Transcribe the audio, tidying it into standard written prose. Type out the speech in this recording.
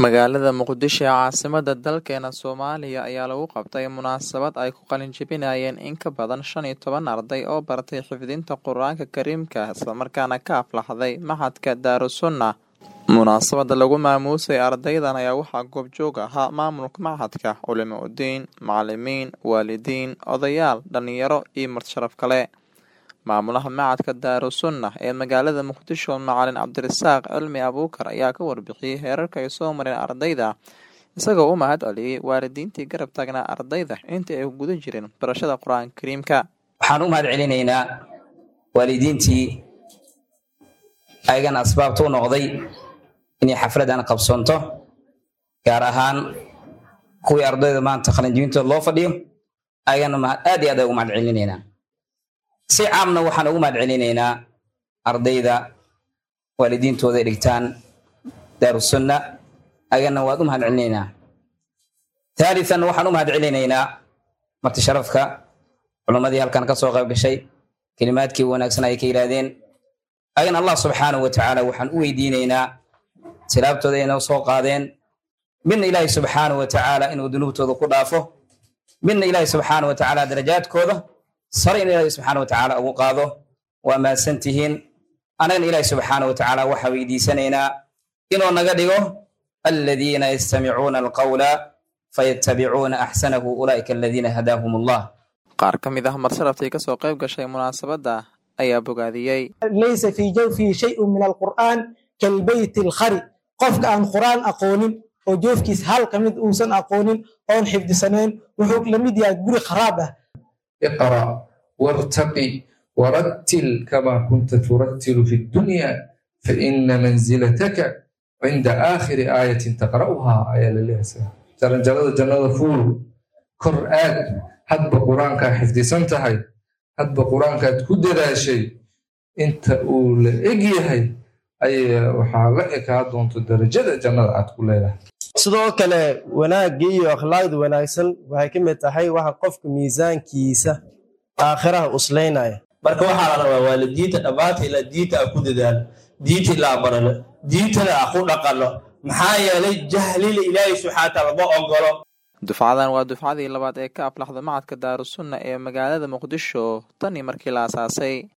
Magaalada Muqdisho ee caasimadda dalkeena Soomaaliya ayaa lagu qabtay munaasabad ay ku qalin jebinayeen in ka badan 15 arday oo baratay xifdinta Qur'aanka Kariimka isla markaana ka aflaxday Maxadka Daarusunnah. Munaasabada lagu maamuusay ardaydan ayaa waxaa goobjoog ahaa maamulka maxadka, culimo u diin, macallimiin, waalidiin, odayaal, dhalinyaro iyo marti sharaf kale. Maamulaha Maxadka Daarusunnah ee magaalada Muqdisho, Macallin Cabdirasaaq Cilmi Abuukar ayaa ka warbixiyay heerarka ay soo mareen ardayda, isagoo u mahad celiyay waalidiintii garab taagnaa ardayda intii ay guda jireen barashada Qur'aanka Kariimka. Waxaan u mahad celinaynaa waalidiintii ayagana asbaabta u noqday inay xafladan qabsanto, gaar ahaan kuwii ardayda maanta qalin jebintooda loo fadhiyo. Ayagana aad iyo aad ugu mahad celinaynaa. Si caamna waxaan ugu mahad celinaynaa ardayda waalidiintooda ay dhigtaan Daarusunnah. Ayagana waad u mahad celinaynaa. Thalithan waxaan u mahad celinaynaa marti sharafka culimadii halkan ka soo qayb gashay, kalimaadkii wanaagsan ay ka yiraahdeen. Ayagana Allah subhanahu wa ta'ala waxaan u weydiinaynaa tilaabtooda inay soo qaadeen, midna Ilaahay subhanahu wa ta'ala inuu dunuubtooda ku dhaafo, midna Ilaahay subhanahu wa ta'ala darajaadkooda sare Ilaahay subhanahu wa ta'ala ugu qaado. Waa maasantihiin. Anagana Ilaahay subhanahu wa ta'ala waxa weydiisanaynaa inuu naga dhigo alladheena yastami'uuna alqawla fayattabi'uuna ahsanahu ulaa'ika alladheena hadaahumullah. Qaar ka mid ah marsalaftii ka soo qayb gashay munaasabada ayaa bogaadiyay. Laysa fi jawfi shay'un min alqur'an kalbayt alkhari. Qofka aan qur'aan aqoonin oo joofkiis hal kamid uusan aqoonin oo xifdisaneen wuxuu la mid yahay guri kharaab ah. اقرأ وارتقي ورتل كما كنت ترتل في الدنيا فإن منزلتك عند آخر آية تقرأها آية لله جلد فول قرآن هد بقرآنك حفظ سنتهي هد بقرآنك تكدد شيء انت أول إجيهي أي وحالك هادون تدرجة جنة أتقول لها. sidoo kale wanaagga iyo akhlaaqda wanaagsan waxay ka mid tahay waxa qofka miisaankiisa aakhiraha usleynaya. marka waxa la rabaa waalidiinta dhabaatay la diinta ku dadaal, diinta la barano, diinta la ku dhaqano, maxaa yeelay jahliga Ilaahay subhanahu wa ta'ala ma ogolo. Dufcadan waa dufcadii labaad ee ka aflaxda Maxadka Daarusunnah ee magaalada Muqdisho tan markii la aasaasay.